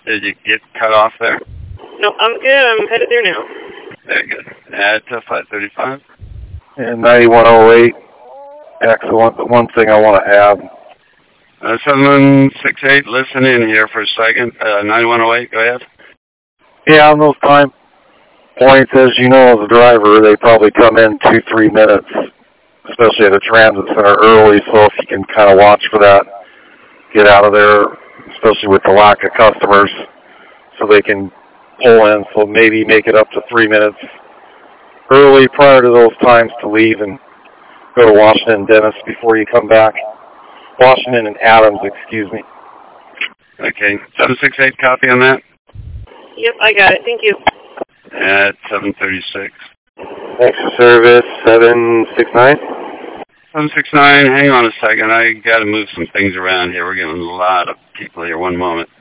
Did you get cut off there? No, I'm good. I'm headed there now. Very good. At 535. And 9108. Excellent. One thing I want to add. 7168, listen in here for a second. 9108, go ahead. Yeah, on those time points, as you know, as a driver, they probably come in 2-3 minutes, especially at a transit center early. So if you can kind of watch for that, get out of there, especially with the lack of customers, so they can pull in. So maybe make it up to 3 minutes early prior to those times to leave and go to Washington and Dennis before you come back. Washington and Adams, excuse me. Okay, 768, copy on that? Yep, I got it. Thank you. At 736. Thanks for service, 769. 769, hang on a second. I got to move some things around here. We're getting a lot of people here. One moment.